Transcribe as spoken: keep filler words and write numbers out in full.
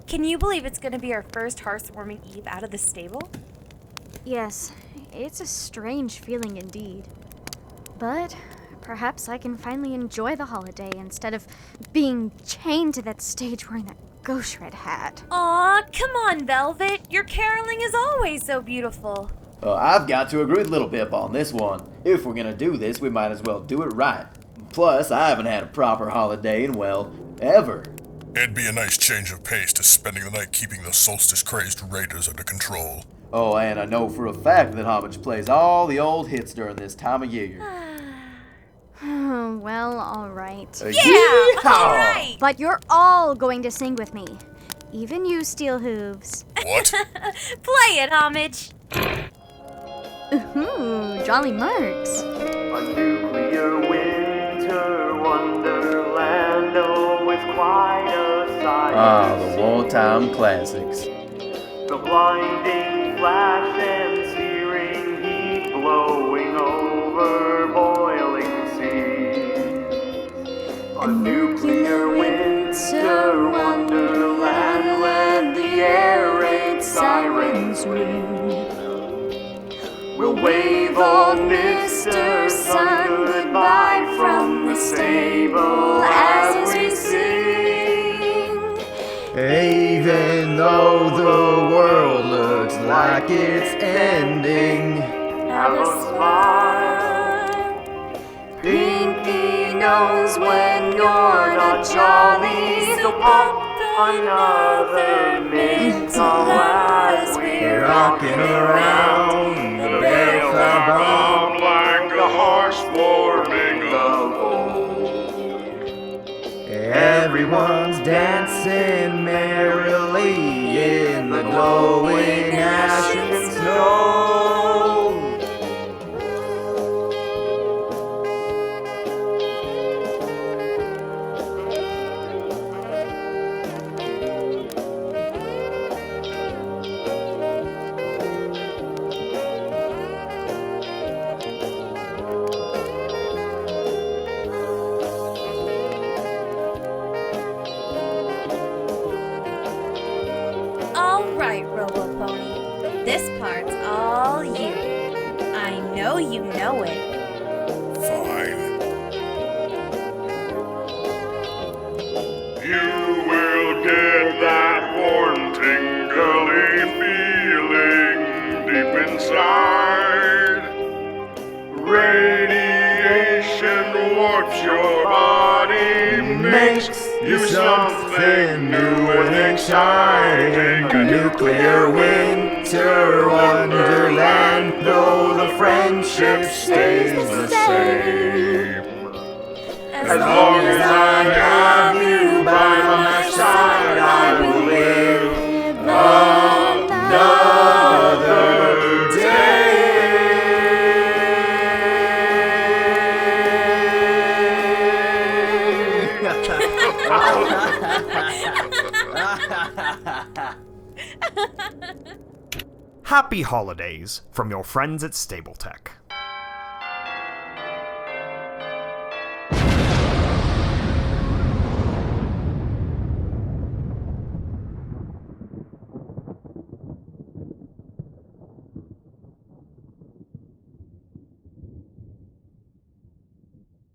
Can you believe it's going to be our first heartwarming eve out of the stable? Yes, it's a strange feeling indeed. But perhaps I can finally enjoy the holiday instead of being chained to that stage wearing that ghost red hat. Aw, come on, Velvet. Your caroling is always so beautiful. Uh, I've got to agree with Little Pip on this one. If we're gonna do this, we might as well do it right. Plus, I haven't had a proper holiday in, well, ever. It'd be a nice change of pace to spending the night keeping the solstice-crazed raiders under control. Oh, and I know for a fact that Homage plays all the old hits during this time of year. Well, alright. Uh, Yeah, yeehaw! all right. But you're all going to sing with me. Even you, Steel Hooves. What? Play it, Homage. Ooh, Jolly Marks. A nuclear winter wonderland, oh, with quite a sight. Ah, the wartime classics. The blinding flash and searing heat blowing over boiling seas. A nuclear winter wonderland where the air raid sirens ring. We'll wave old Mister Sun goodbye from the stable as we sing. Even though the world looks like it's ending, Have a smile. Pinky knows when you're not jolly, so pop another mint as we're rocking around. The bells are bomb like the harsh warming of Everyone's dancing merrily in the glowing ash and snow. All right, Robo-Pony. This part's all you. I know you know it. Fine. You will get that warm, tingly feeling deep inside. Radiation warps your body, makes you something new and exciting. A nuclear winter wonderland, though the friendship stays the same. As, As long as I have you by my side, I will live another day. Happy holidays from your friends at Stable Tech.